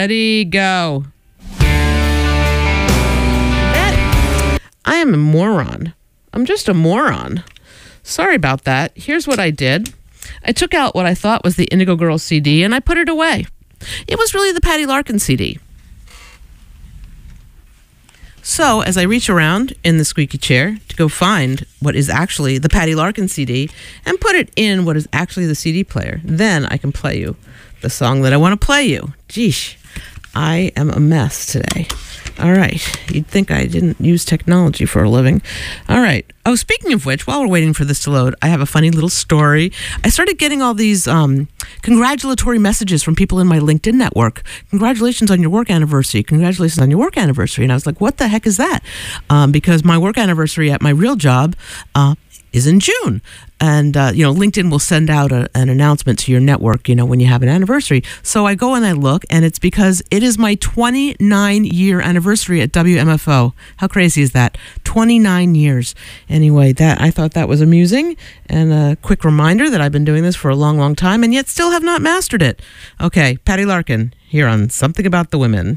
Ready, go. I am a moron. I'm just a moron. Sorry about that. Here's what I did. I took out what I thought was the Indigo Girls CD and I put it away. It was really the Patty Larkin CD. So as I reach around in the squeaky chair to go find what is actually the Patty Larkin CD and put it in what is actually the CD player, then I can play you the song that I want to play you. Geesh, I am a mess today. All right. You'd think I didn't use technology for a living. All right. Oh, speaking of which, while we're waiting for this to load, I have a funny little story. I started getting all these congratulatory messages from people in my LinkedIn network. Congratulations on your work anniversary. Congratulations on your work anniversary. And I was like, what the heck is that? Because my work anniversary at my real job is in June. And, LinkedIn will send out an announcement to your network, when you have an anniversary. So I go and I look, and it's because it is my 29-year anniversary at WMFO. How crazy is that? 29 years. Anyway, I thought that was amusing. And a quick reminder that I've been doing this for a long, long time, and yet still have not mastered it. Okay, Patty Larkin, here on Something About the Women.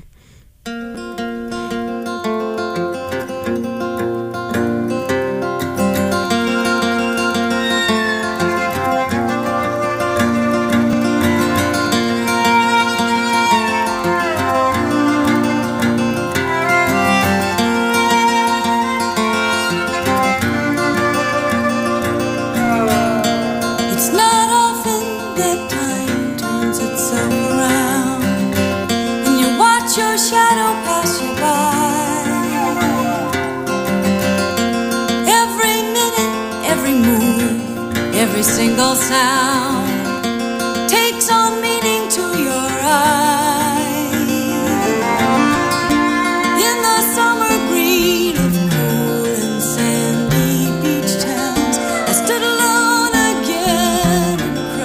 Every single sound takes on meaning to your eyes. In the summer green of cool and sandy beach towns, I stood alone again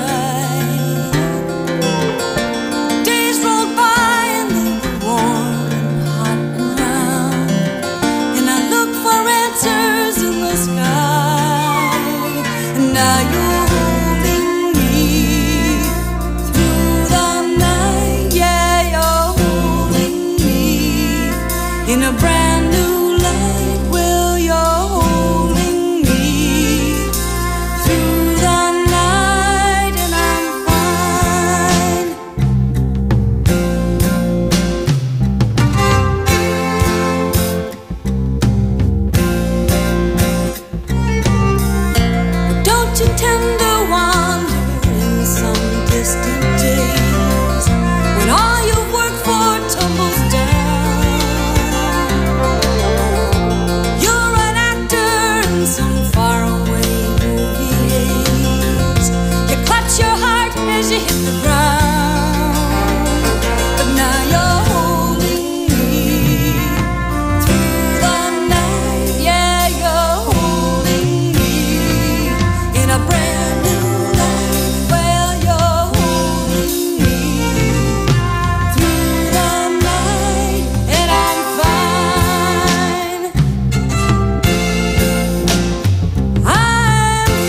and cried. Days rolled by and they were warm and hot and round, and I looked for answers in the sky. And now you're holding me through the night. Yeah, you're holding me in a brand new light. Well, you're holding me through the night, and I'm fine. Don't you tend to wander in some distant days when all you've worked for tumbles down? You're an actor in some faraway movie haze. You clutch your heart as you hit the ground, but now you're holding me through the night. Yeah, you're holding me in a brand new life. Well, you're holding me through the night, and I'm fine. I'm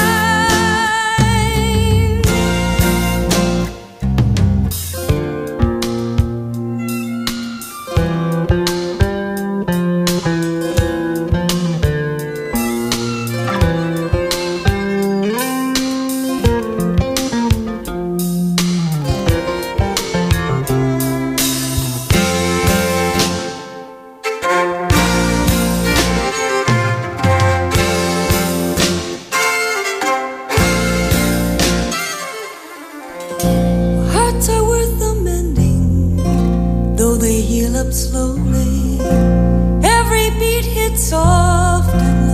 Hearts are worth the mending, though they heal up slowly. Every beat hits soft and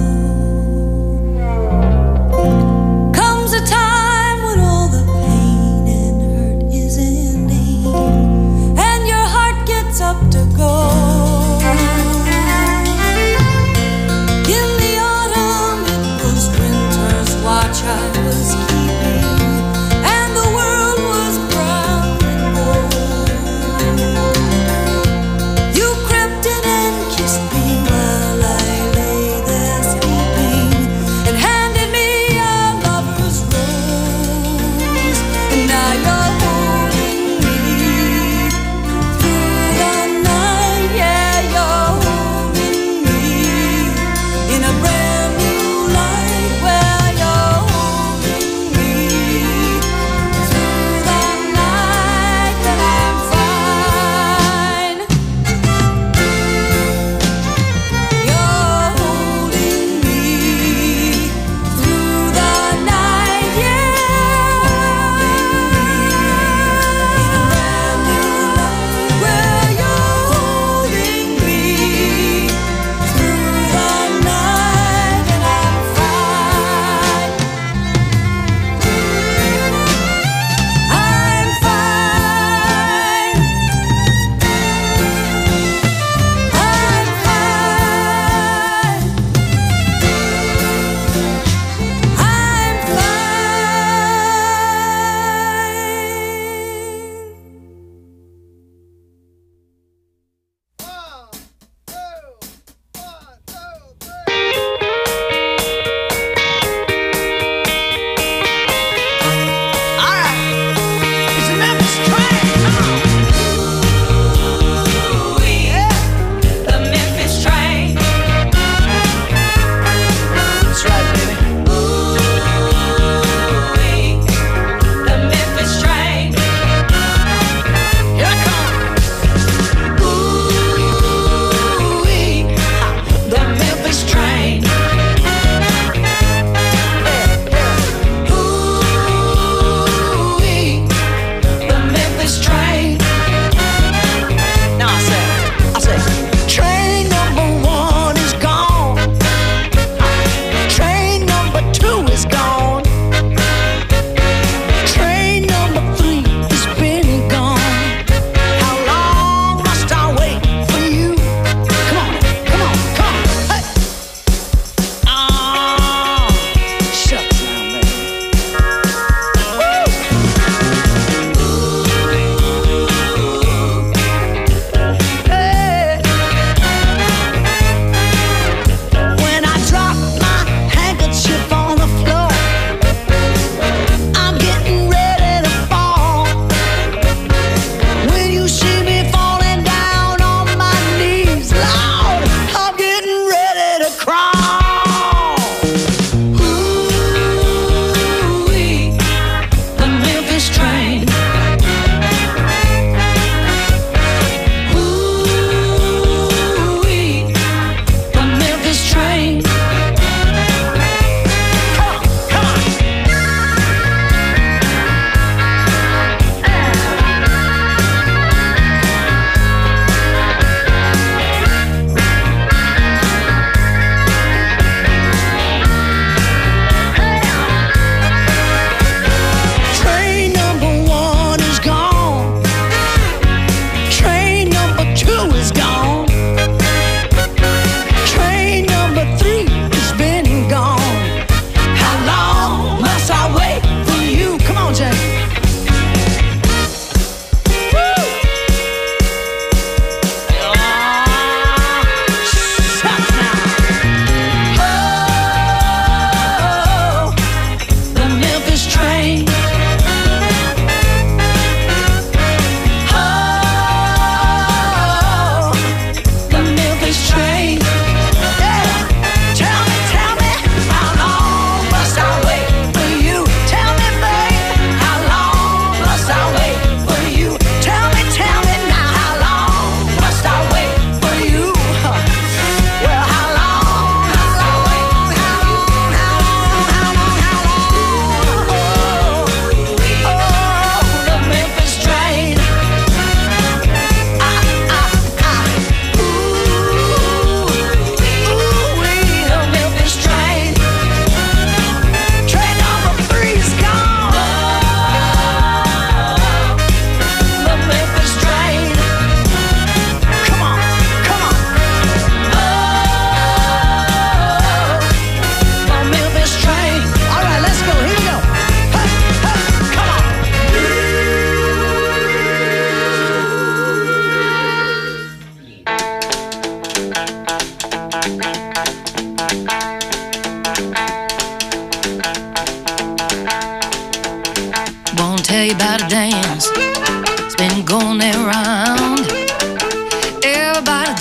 low. Comes a time when all the pain and hurt is ending, and your heart gets up to go. In the autumn, it was winter's watch I was keeping, and the world was brown and gold. You crept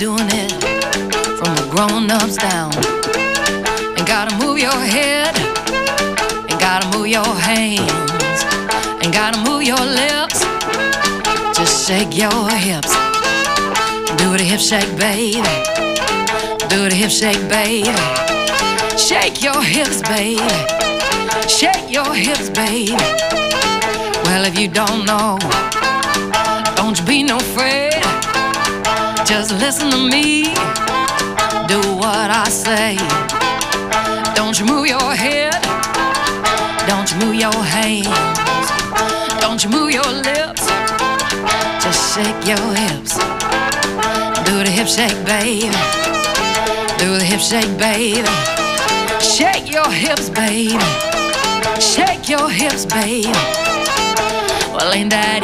doing it from the grown-ups down. And gotta move your head, and gotta move your hands, and gotta move your lips. Just shake your hips. Do the hip shake, baby. Do the hip shake, baby. Shake your hips, baby. Shake your hips, baby. Well, if you don't know, don't you be no afraid. Just listen to me. Do what I say. Don't you move your head. Don't you move your hands. Don't you move your lips. Just shake your hips. Do the hip shake, baby. Do the hip shake, baby. Shake your hips, baby. Shake your hips, baby. Well, ain't that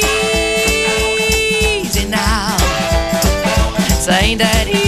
easy now? Say, ain't that easy?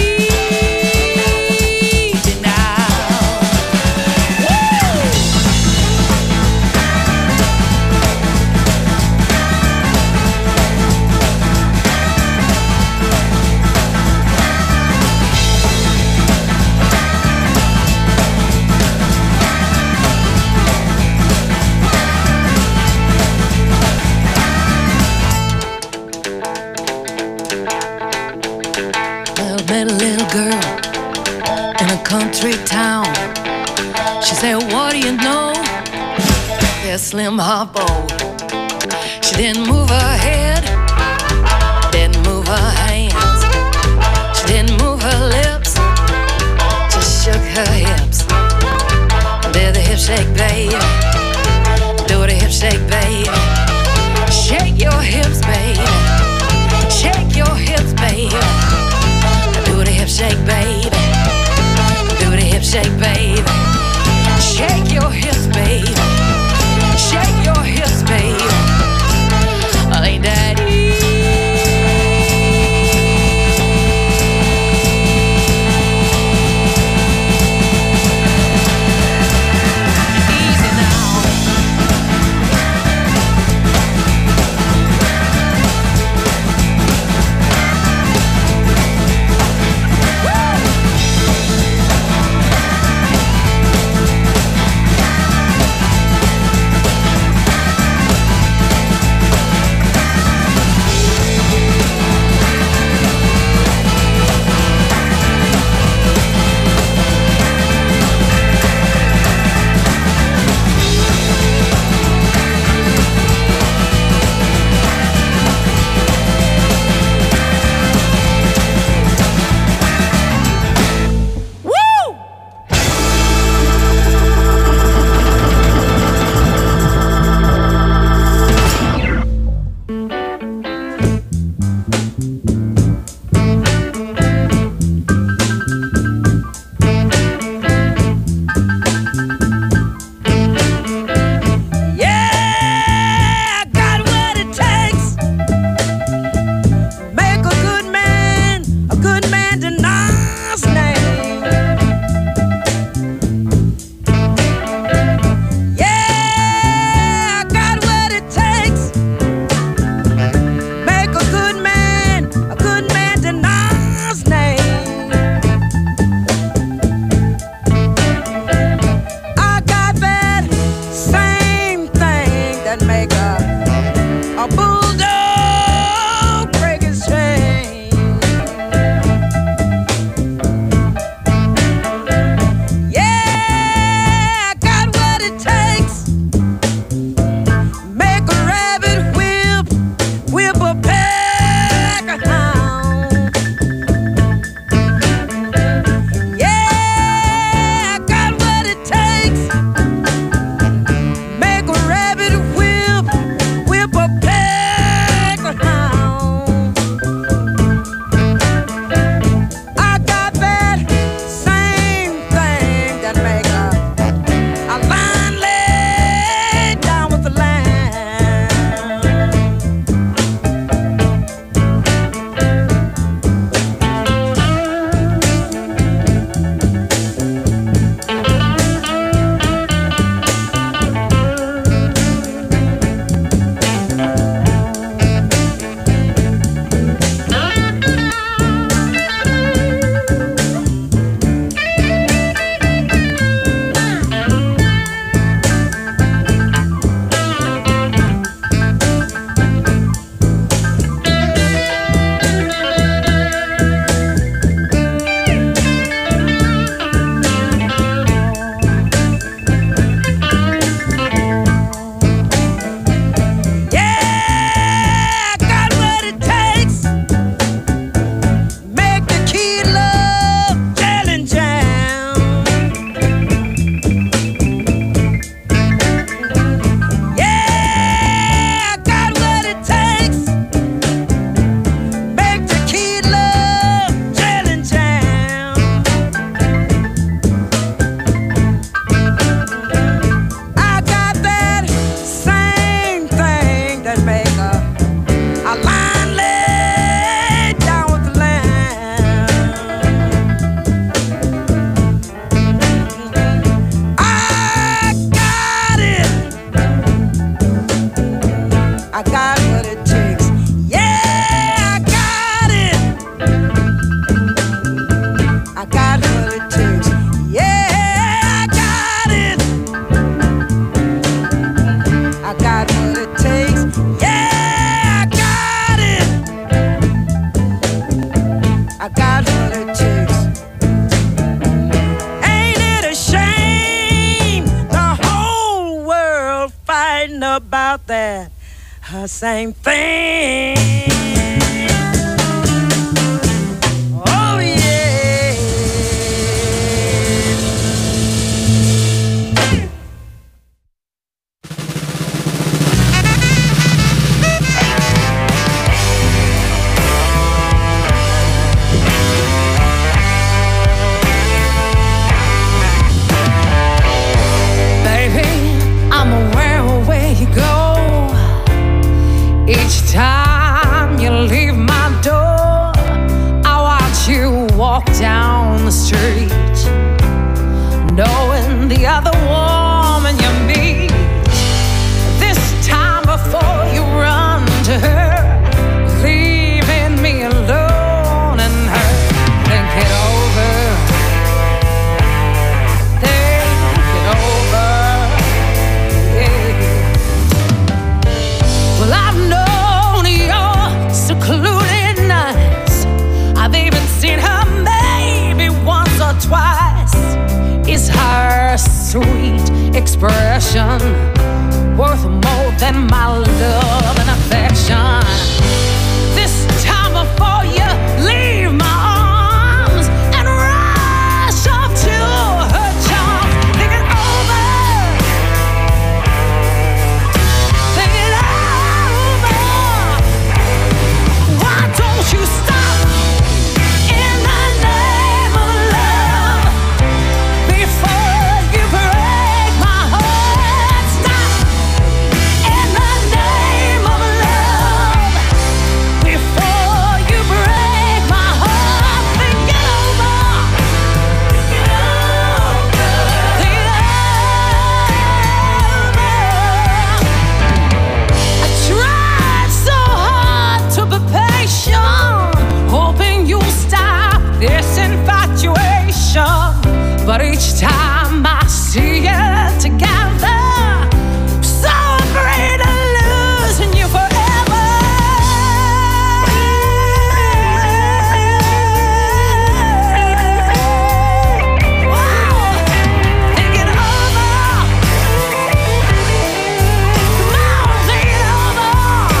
Met a little girl in a country town. She said, what do you know? There's Slim Harpo. She didn't move her head, didn't move her hands, she didn't move her lips, just shook her hips. Did the hip shake, baby. Do the hip shake, baby. Shake your hips, baby. Shake your hips, baby. Do the hip shake, baby. Do the hip shake, baby. Shake your hips, baby. Shake your hips, baby. Ain't that easy? I got what it takes. Ain't it a shame the whole world fighting about that same thing? Oh yeah. Each time you leave my door, I watch you walk down the street, knowing the other woman you meet. This time before you run to her, leaving me alone and her. Think it over. Think it over. Yeah. Well, I've known your secluded nights. I've even seen her maybe once or twice. Is her sweet expression worth more than my love and affection? This time before you leave my arms and rush off to her charms, think it over. Think it over. Why don't you stop in the name of love before you break my heart? Stop in the name of love before you break my heart. Think it over. Think it over. Think it over. I tried so hard to be patient, hoping you'll stop this infatuation. But each time I see you together, I'm so afraid of losing you forever. Wow. Think it over. Come on, think it over.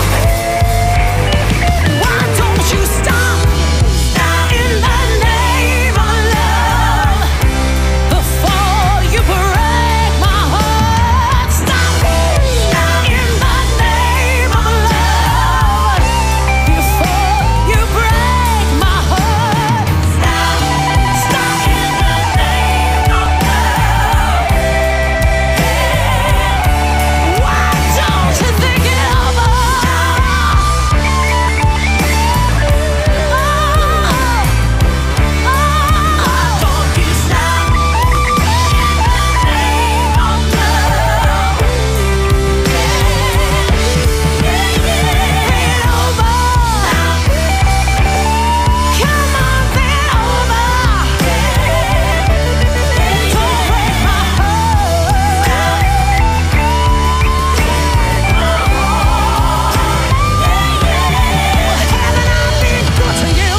Why don't you stop in the name of love before you break my heart? Stop in the name of love before you break my heart. Stop in the name of love. Why don't you think it over? Don't you stop in the name of love. Think it over. Come on, think it over. Don't break my heart. Haven't I been good to you?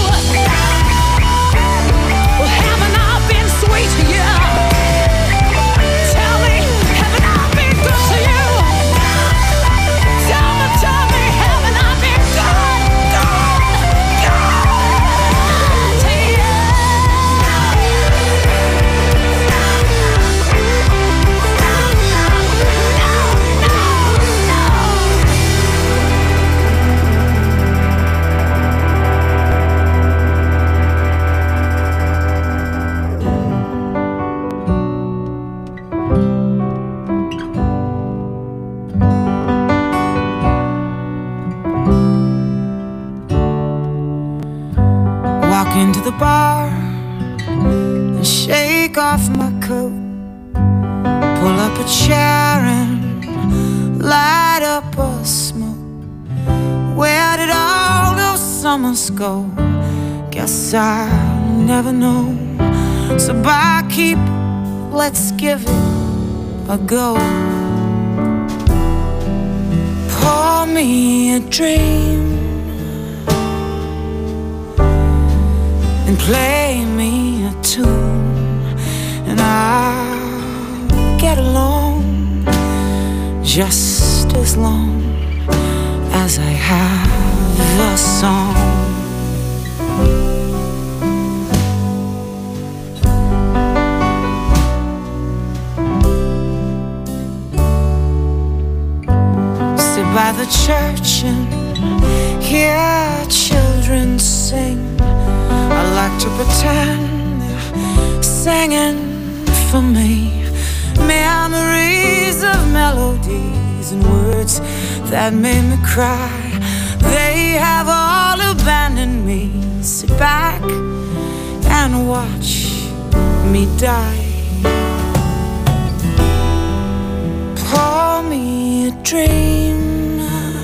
Well, haven't I been sweet to you? Tell me, haven't I been good to you? Tell me, haven't I been good to Walk into the bar and shake off my coat. Pull up a chair and light up a smoke. Where did all those summers go? Guess I'll never know. So barkeep, let's give it a go. Pour me a dream and play me a tune, and I'll get along just as long as I have a song. Sit by the church and hear children sing. I like to pretend they're singing for me. Memories of melodies and words that made me cry, they have all abandoned me. Sit back and watch me die. Pour me a dream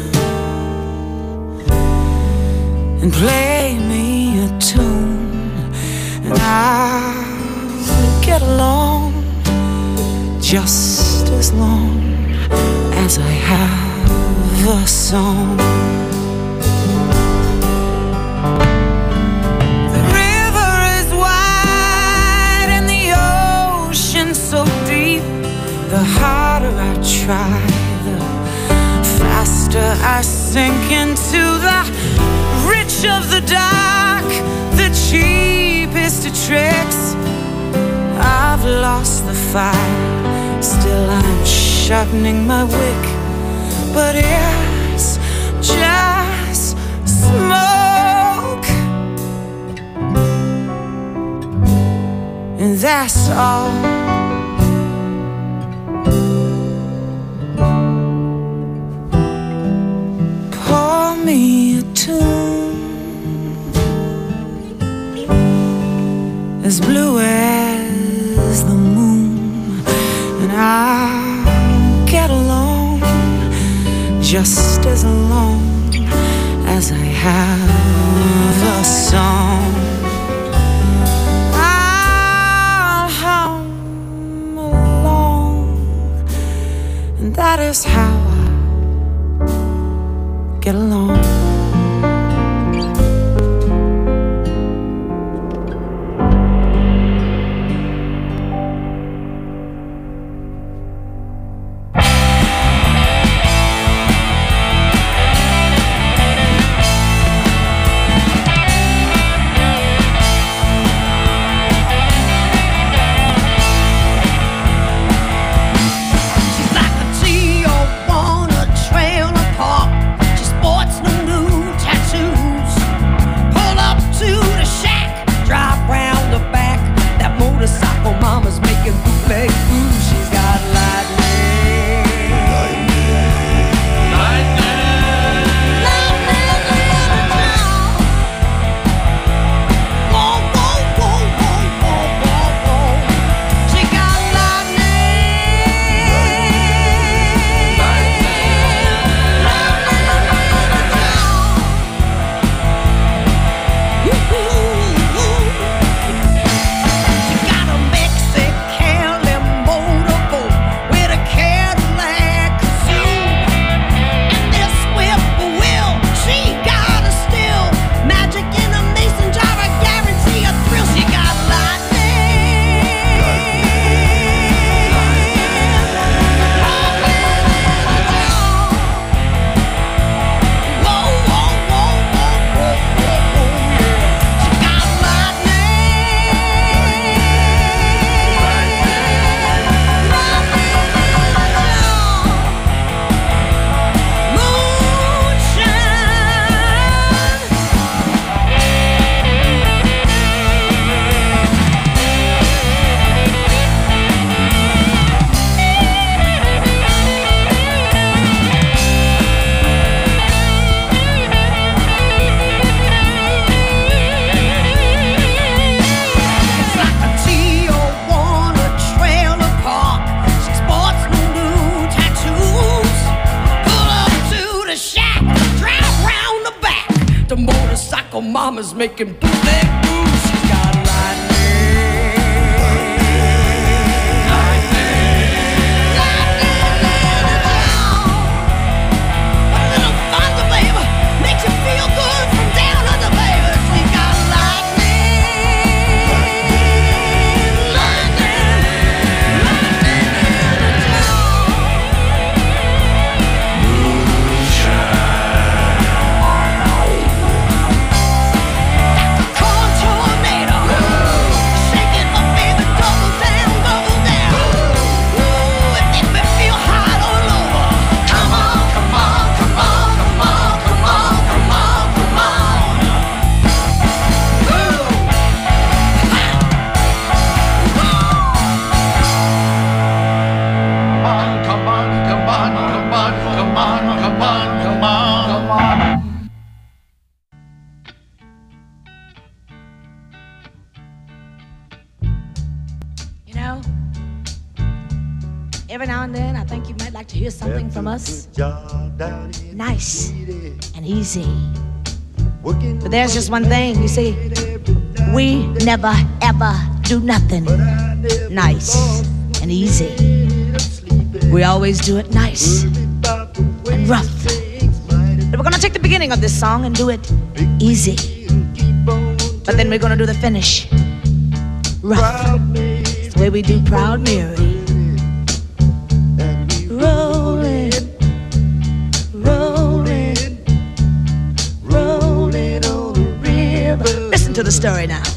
and play me a tune, and I'll get along just as long as I have a song. The river is wide and the ocean so deep. The harder I try, the faster I sink into the reach of the dark, the cheapest of tricks. I've lost the fight, still I'm sharpening my wick, but it's just smoke, and that's all. Pour me a tune as blue as the moon, and I'll get along just as long as I have a song. I'll hum along, and that is how I get along. Mama's making bootleg moves. She's got lightning. A little thunder, baby, makes you feel good from down under, baby. She's got lightning. every now and then, I think you might like to hear something from us. Nice and easy. But there's just one thing, you see. We never, ever do nothing nice and easy. We always do it nice and rough. But we're gonna take the beginning of this song and do it easy. But then we're gonna do the finish rough. It's the way we do Proud Mary. Rolling, rolling, rolling on the river. Listen to the story now.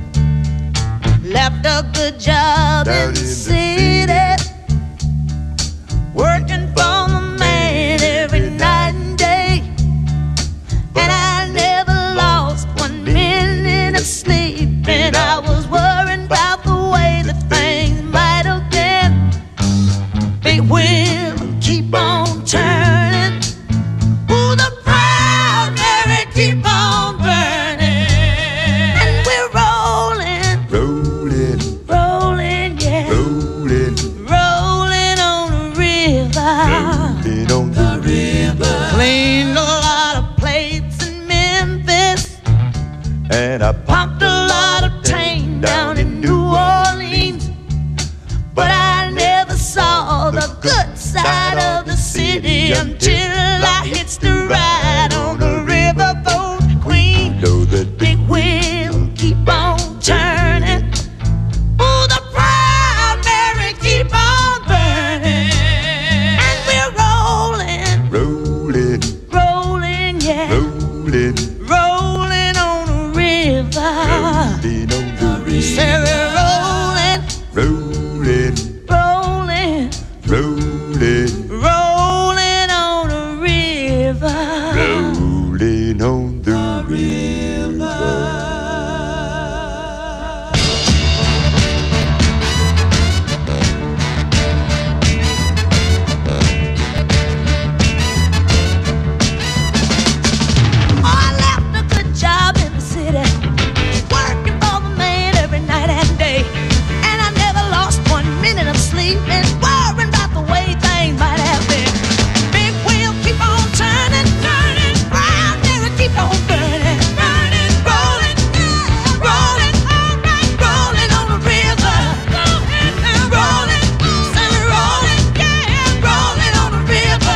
Left a good job in the city, working for the man every night and day. And I never lost 1 minute of sleep. And I was worried about the way that things might have been. Big wheel keep on turning. Ooh, the Proud Mary keep on burning. And we're rolling, Rolling, rolling, yeah, rolling, rolling on the river. rolling on the river. Cleaned a lot of plates in Memphis, And I pumped a lot of tang down in New Orleans. But I never saw the good side of the city until I hitched the ride on the riverboat Queen. know that Big wheel keep on turning. Ooh, the Proud Mary keep on burning. And we're rolling, rolling, rolling, yeah, rolling, rolling on the river. rolling on the river. Say we're rolling, Rolling, rolling, rolling, rolling on the river. rolling on the river. Oh, I left a good job in the city, working for the man every night and day. And I never lost 1 minute of sleep and worrying about the way things might have been. Big wheel keep on turning, turning, Proud Mary keep on burning, burning, rolling, rolling, alright, rolling on the river, rolling, say we're rolling, yeah, rolling on the river.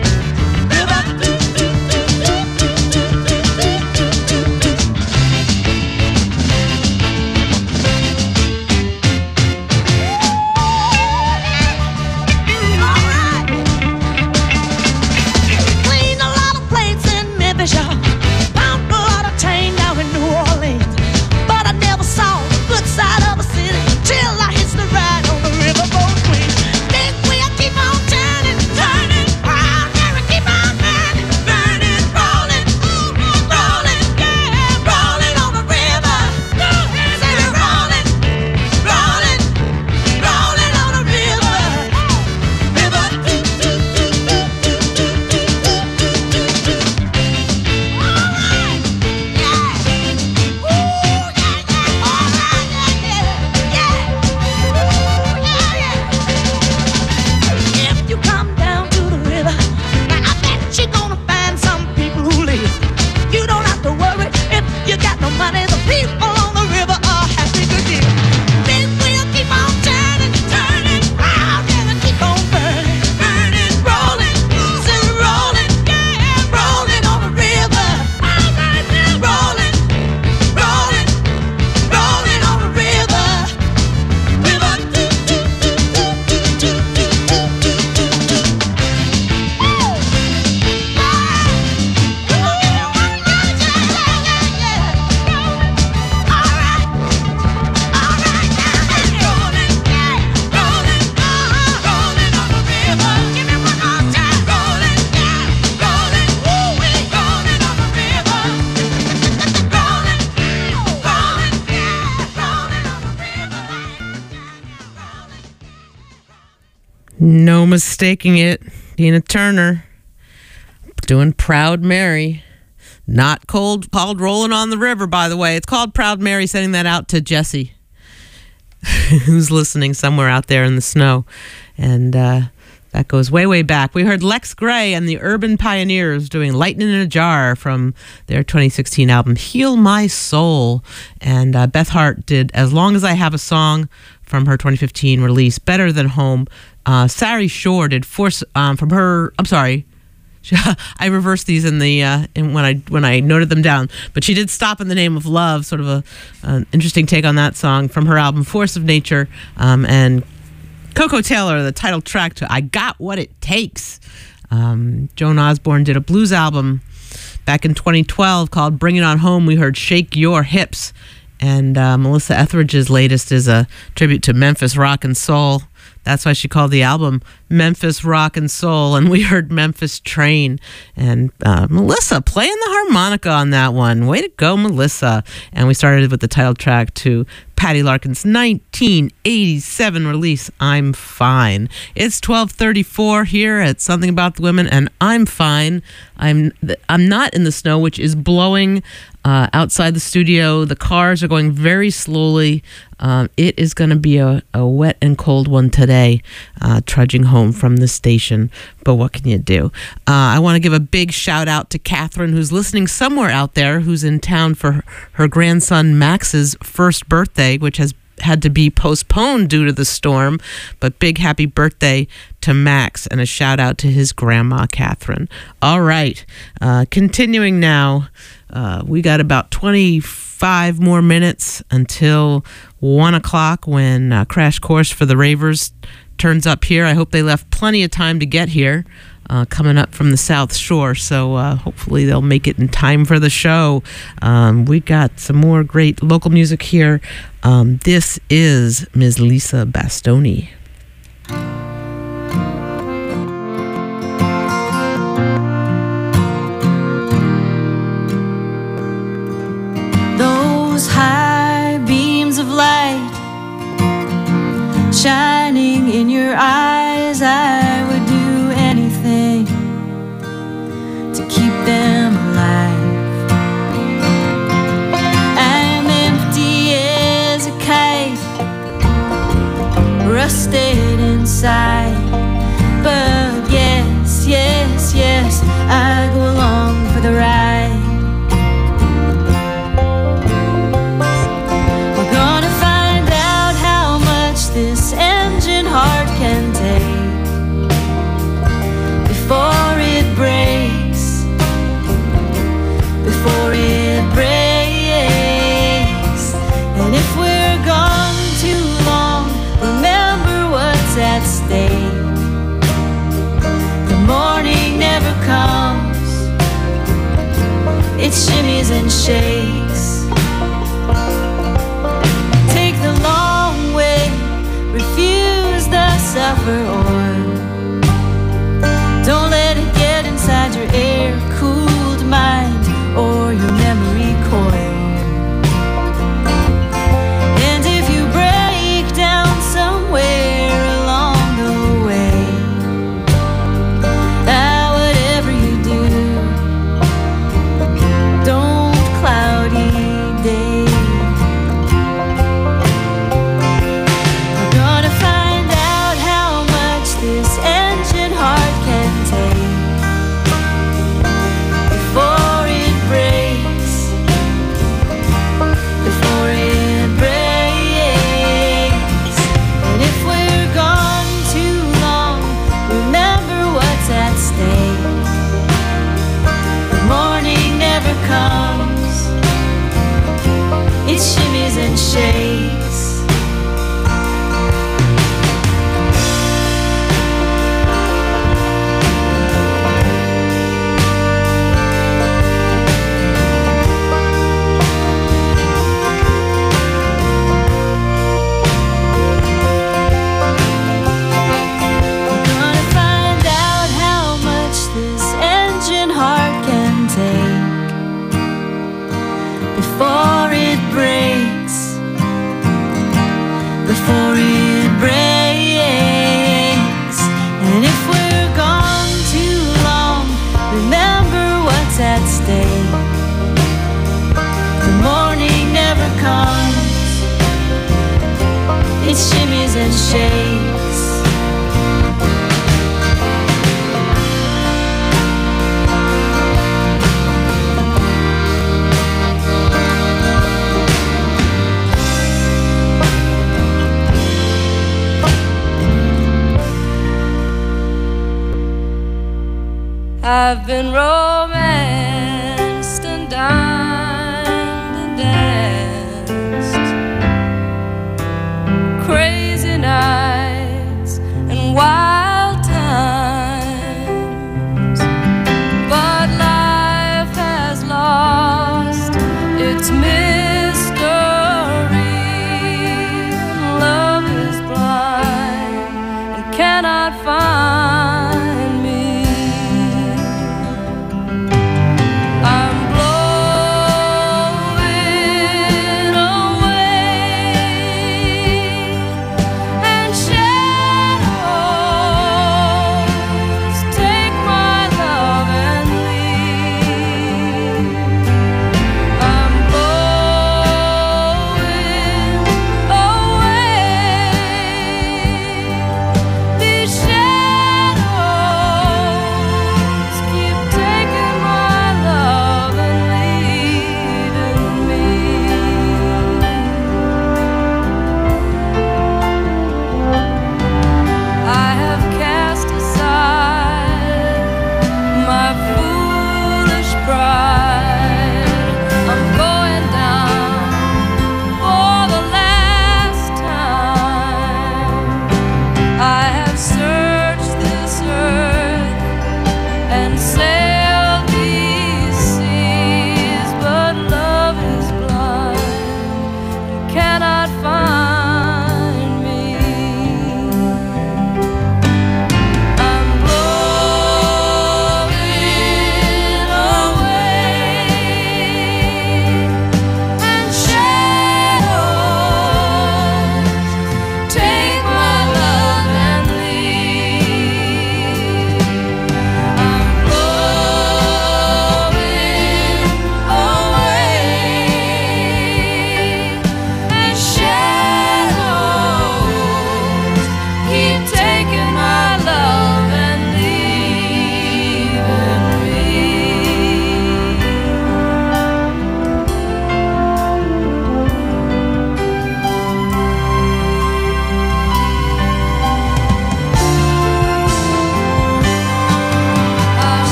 Cleaned a lot of plates in Memphis, y'all. Pumped a lot of tang down in New Orleans. But I never saw the good side of a city till I hitched the ride on the riverboat Queen. Big wheel keep on turning, turning. Proud Mary keep on burning, burning, rolling, rolling, yeah, rolling on the river. Say we're rolling, rolling, rolling on the river. If you come down to the river, now I bet you're gonna find some people who live. You don't have to worry if you got no money. The people on the river are happy to give. Big wheel keep on turning, turning, Proud Mary keep on burning, burning, rolling, still rolling, yeah, rolling on the river. Rolling, rolling, rolling on the river. No mistaking it. Tina Turner doing Proud Mary. Not called Rolling on the River, by the way. It's called Proud Mary, sending that out to Jesse, who's listening somewhere out there in the snow. And that goes way, way back. We heard Lex Gray and the Urban Pioneers doing Lightning in a Jar from their 2016 album, Heal My Soul. And Beth Hart did As Long as I Have a Song from her 2015 release, Better Than Home. Sari Shore did Force from her, I'm sorry, I reversed these in the when I noted them down, but she did Stop in the Name of Love, sort of an interesting take on that song from her album Force of Nature, and Coco Taylor, the title track to I Got What It Takes. Joan Osborne did a blues album back in 2012 called Bring It On Home. We heard Shake Your Hips, and Melissa Etheridge's latest is a tribute to Memphis rock and soul. That's why she called the album Memphis Rock and Soul. And we heard Memphis Train. And Melissa playing the harmonica on that one. Way to go, Melissa. And we started with the title track to Patty Larkin's 1987 release, I'm Fine. It's 12:34 here at Something About the Women, and I'm fine. I'm not in the snow, which is blowing outside the studio. The cars are going very slowly. It is going to be a wet and cold one today, trudging home from the station. But what can you do? I want to give a big shout out to Catherine, who's listening somewhere out there, who's in town for her grandson Max's first birthday, which has had to be postponed due to the storm. But big happy birthday to Max, and a shout out to his grandma Catherine. All right, continuing now. We got about 25 more minutes until 1 o'clock when Crash Course for the Ravers turns up here. I hope they left plenty of time to get here, coming up from the South Shore. So hopefully they'll make it in time for the show. We got some more great local music here. This is Ms. Lisa Bastoni. Those high beams of light shining in your eyes, I would do anything to keep them alive. I'm empty as a kite, rusted inside, but yes, yes, yes, I go along for the ride. This engine heart can take before it breaks, before it breaks. And if we're gone too long, remember what's at stake. The morning never comes, it shimmies and shakes. Take the long way, refuse the suffer, or don't let it get inside your air-cooled mind or your memory coil. And if you break down somewhere along the way, whatever you do, don't cloudy day. Comes, it shimmies and shakes. We're gonna find out how much this engine heart can take before it breaks, before it breaks. And if we're gone too long, remember what's at stake. The morning never comes, it shimmies and shakes. I've been romanced and dined and danced, crazy nights and wild times, but life has lost its mystery, and love is blind and cannot find me.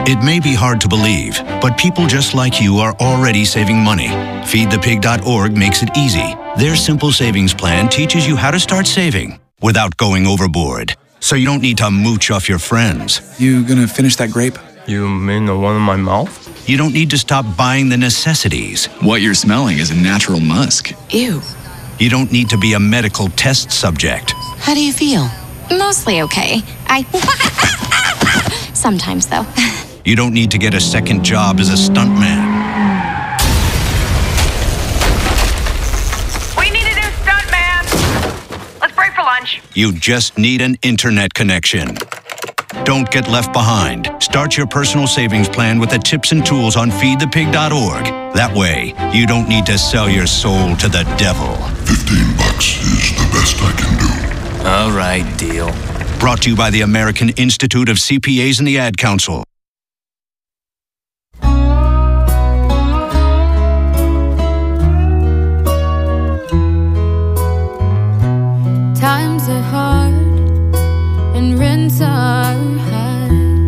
It may be hard to believe, but people just like you are already saving money. FeedThePig.org makes it easy. Their simple savings plan teaches you how to start saving without going overboard. So you don't need to mooch off your friends. You gonna finish that grape? You mean the one in my mouth? You don't need to stop buying the necessities. What you're smelling is a natural musk. Ew. You don't need to be a medical test subject. How do you feel? Mostly okay. Sometimes, though. You don't need to get a second job as a stuntman. We need a new stuntman. Let's break for lunch. You just need an internet connection. Don't get left behind. Start your personal savings plan with the tips and tools on feedthepig.org. That way, you don't need to sell your soul to the devil. $15 is the best I can do. All right, deal. Brought to you by the American Institute of CPAs and the Ad Council. Times are hard and rents are high.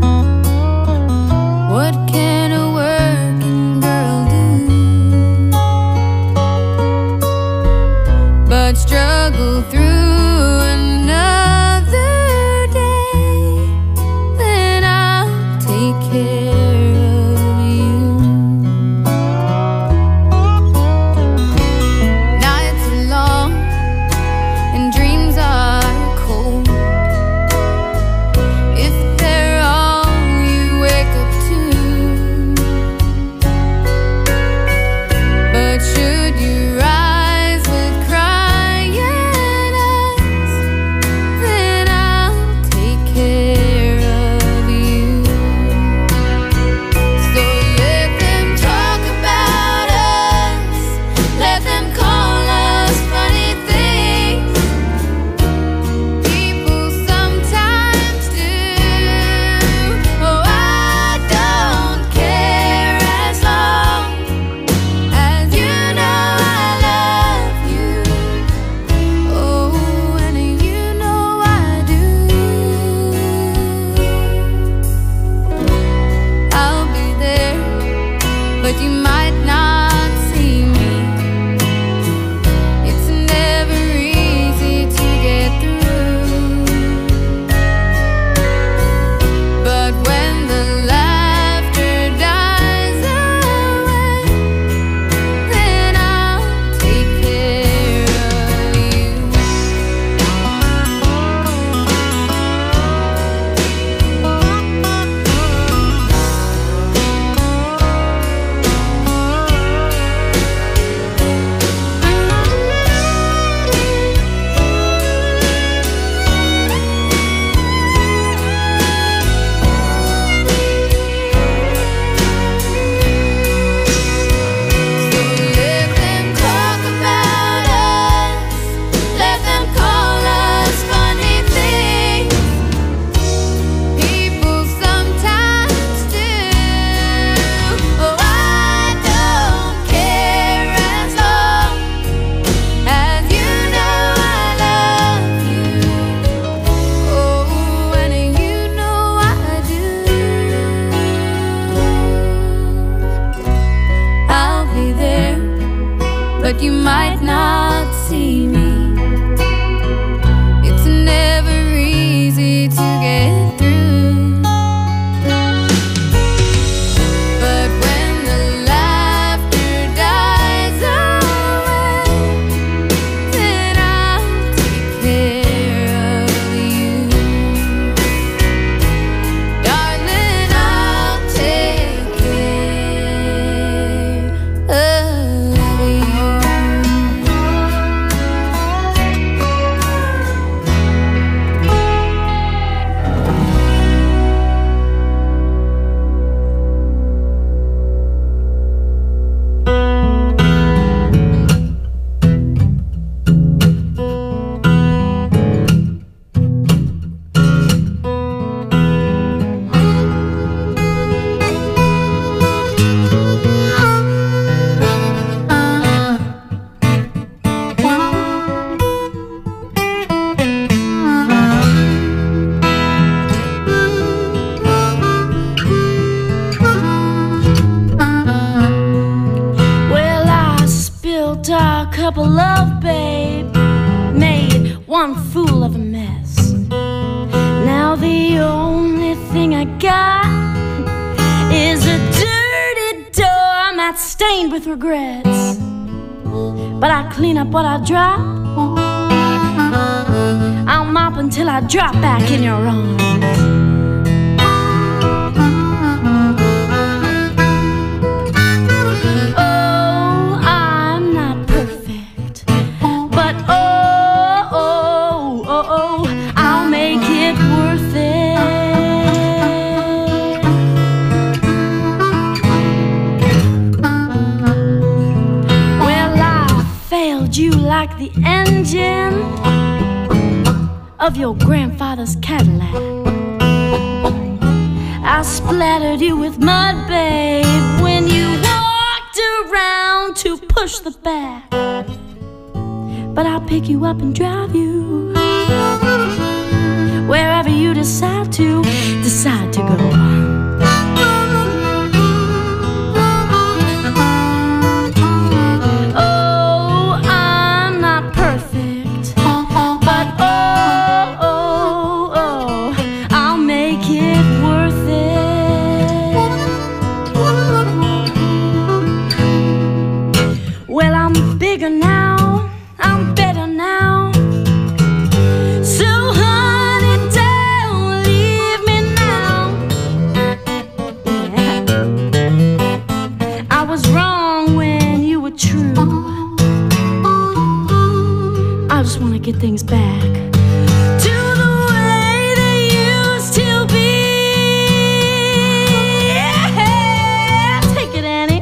What can a working girl do but struggle through another day? Then I'll take care of you. Nights are long and dreams are cold. couple love, babe, made one fool of a mess. Now the only thing I got is a dirty doormat stained with regrets. But I clean up what I drop. I'll mop until I drop back in your arms. Oh, I'm not perfect, but I'll make it worth it. Well, I failed you like the engine of your grandfather's Cadillac. I splattered you with mud, babe, when you walked around to push the back. But I'll pick you up and drive you wherever you decide to go. Oh, I'm not perfect, but I'll make it worth it. Well, I'm bigger now, I'm better now. So honey, don't leave me now. Yeah. I was wrong when you were true. I just want to get things back to the way they used to be. Yeah. Take it, Annie.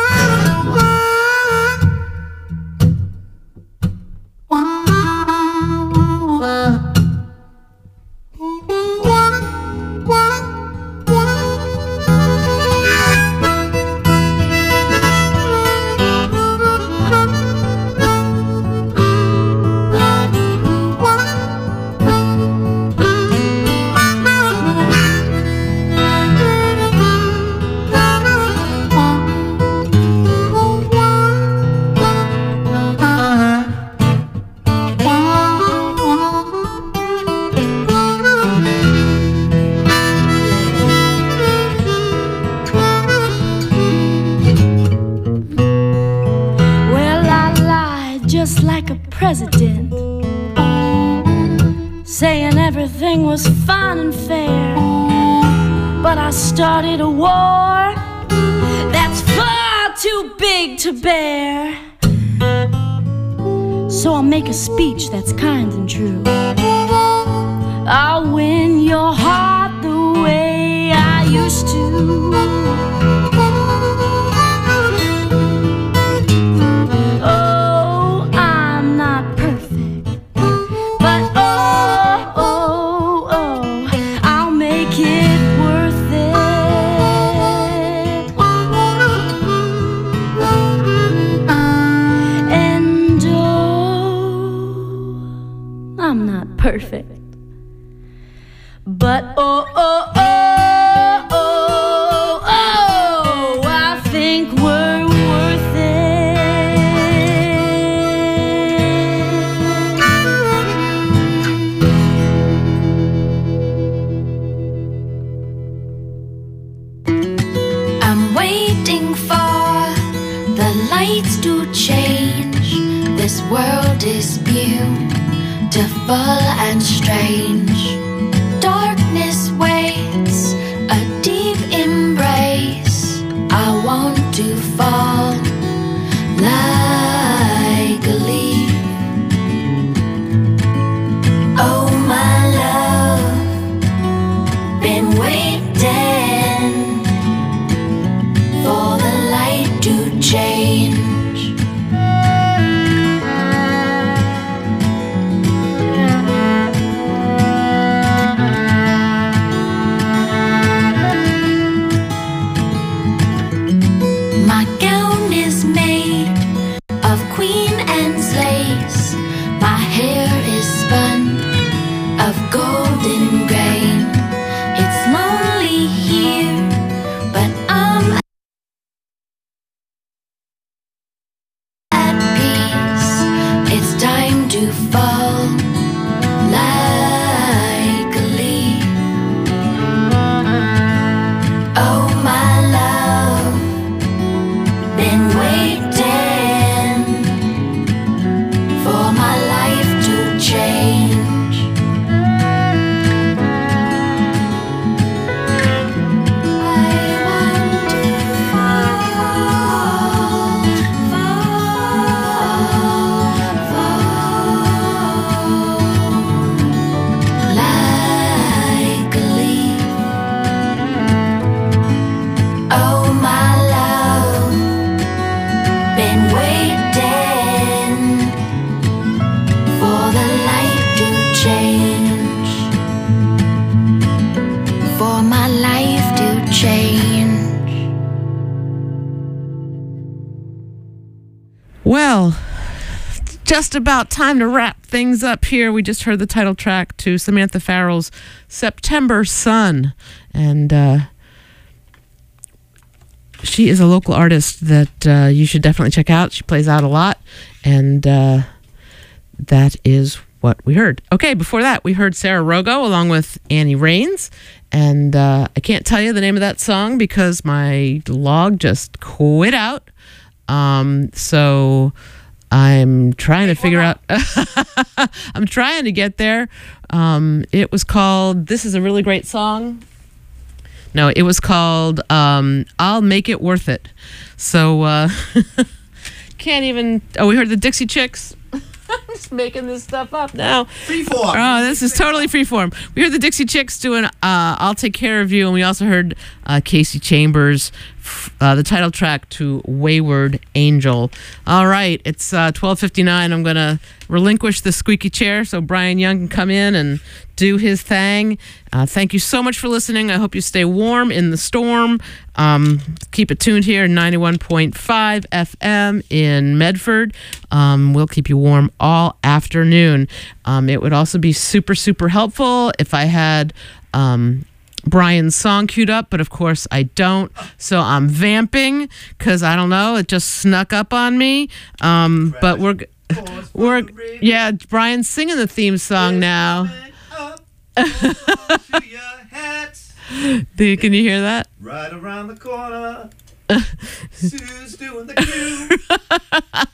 Just like a president, saying everything was fine and fair. But I started a war that's far too big to bear. So I'll make a speech that's kind and true. I'll win your heart the way I used to. Perfect, but I think we're worth it. I'm waiting for the lights to change. This world is beautiful and strange. Darkness waits a deep embrace. I want to fall like a leaf. Oh my love, been waiting for the light to change. Golden grain, it's lonely. just about time to wrap things up here. We just heard the title track to Samantha Farrell's September Sun. And she is a local artist that you should definitely check out. She plays out a lot. And that is what we heard. Okay, before that, we heard Sarah Rogo along with Annie Raines. And I can't tell you the name of that song because my log just quit out. So I'm trying to figure out. I'm trying to get there. It was called, this is a really great song. No, it was called I'll Make It Worth It. So can't even. Oh, we heard the Dixie Chicks. I'm just making this stuff up now. Freeform. Oh, this is totally freeform. We heard the Dixie Chicks doing I'll Take Care of You, and we also heard Casey Chambers, the title track to Wayward Angel. All right, it's 12:59. I'm going to relinquish the squeaky chair so Brian Young can come in and do his thing. Thank you so much for listening. I hope you stay warm in the storm. Keep it tuned here, 91.5 FM in Medford. We'll keep you warm all afternoon. It would also be super, super helpful if I had Brian's song queued up, but of course I don't. So I'm vamping because I don't know, it just snuck up on me. But we're yeah, Brian's singing the theme song now. To your hats. Can you hear that? Right around the corner. Sue's doing the cue.